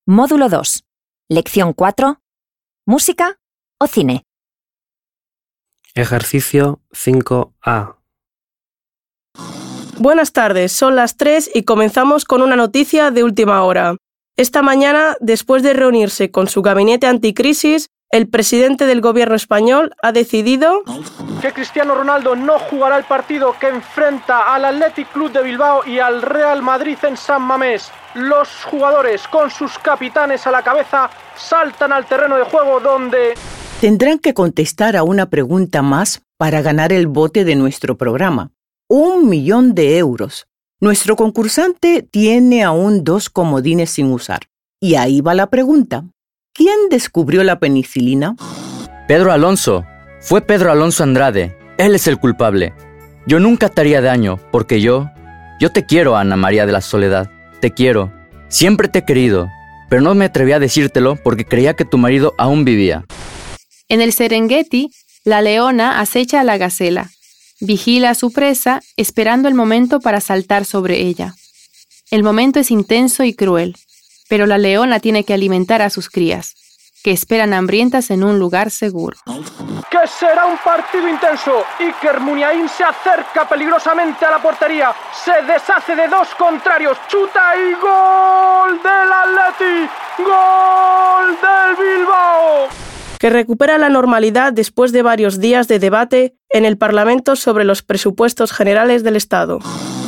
Módulo 2. Lección 4. ¿Música o cine? Ejercicio 5A. Buenas tardes, son las 3 y comenzamos con una noticia de última hora. Esta mañana, después de reunirse con su gabinete anticrisis, el presidente del gobierno español ha decidido que Cristiano Ronaldo no jugará el partido que enfrenta al Athletic Club de Bilbao y al Real Madrid en San Mamés. Los jugadores, con sus capitanes a la cabeza, saltan al terreno de juego donde tendrán que contestar a una pregunta más para ganar el bote de nuestro programa. 1 millón de euros. Nuestro concursante tiene aún 2 comodines sin usar. Y ahí va la pregunta. ¿Quién descubrió la penicilina? Pedro Alonso. Fue Pedro Alonso Andrade. Él es el culpable. Yo nunca te haría daño, porque yo te quiero, Ana María de la Soledad. Te quiero. Siempre te he querido. Pero no me atreví a decírtelo porque creía que tu marido aún vivía. En el Serengeti, la leona acecha a la gacela. Vigila a su presa, esperando el momento para saltar sobre ella. El momento es intenso y cruel, pero la leona tiene que alimentar a sus crías, que esperan hambrientas en un lugar seguro. que será un partido intenso. Iker Muniain se acerca peligrosamente a la portería, se deshace de 2 contrarios, chuta y ¡gol del Athletic! ¡Gol del Bilbao! Que recupera la normalidad después de varios días de debate en el Parlamento sobre los presupuestos generales del Estado.